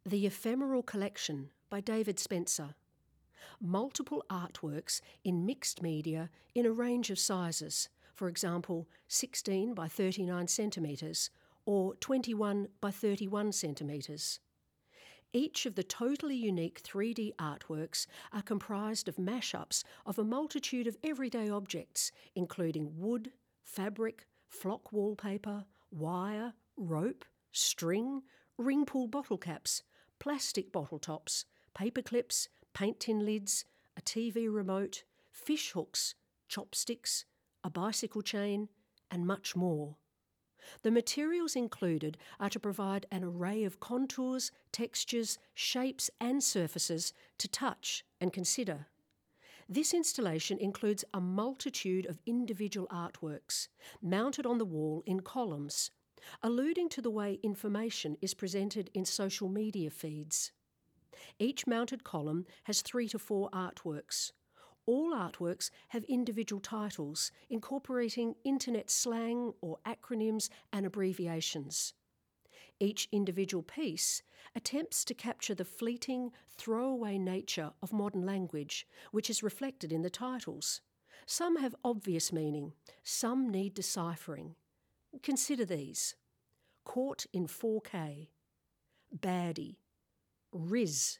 The Ephemeral Collection by David Spencer. Multiple artworks in mixed media in a range of sizes, for example 16 by 39 centimetres or 21 by 31 centimetres. Each of the totally unique 3D artworks are comprised of mashups of a multitude of everyday objects, including wood, fabric, flock wallpaper, wire, rope, string, ring pull bottle caps, plastic bottle tops, paper clips, paint tin lids, a TV remote, fish hooks, chopsticks, a bicycle chain, and much more. The materials included are to provide an array of contours, textures, shapes and surfaces to touch and consider. This installation includes a multitude of individual artworks mounted on the wall in columns, alluding to the way information is presented in social media feeds. Each mounted column has 3 to 4 artworks. All artworks have individual titles incorporating internet slang or acronyms and abbreviations. Each individual piece attempts to capture the fleeting, throwaway nature of modern language, which is reflected in the titles. Some have obvious meaning, some need deciphering. Consider these: Caught in 4K, Baddie, Riz,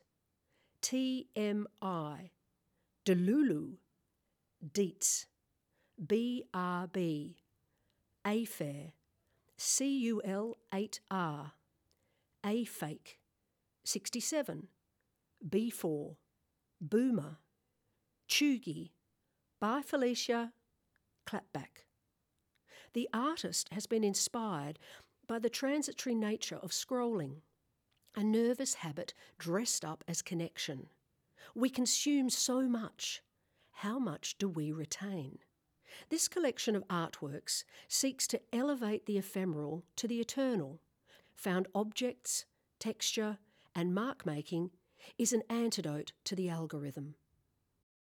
TMI, Delulu, Deets, BRB, AFAIR, CUL8R, AFake, 67, B4, Boomer, Chugi, Bye Felicia, Clapback. The artist has been inspired by the transitory nature of scrolling, a nervous habit dressed up as connection. We consume so much. How much do we retain? This collection of artworks seeks to elevate the ephemeral to the eternal. Found objects, texture, and mark-making is an antidote to the algorithm.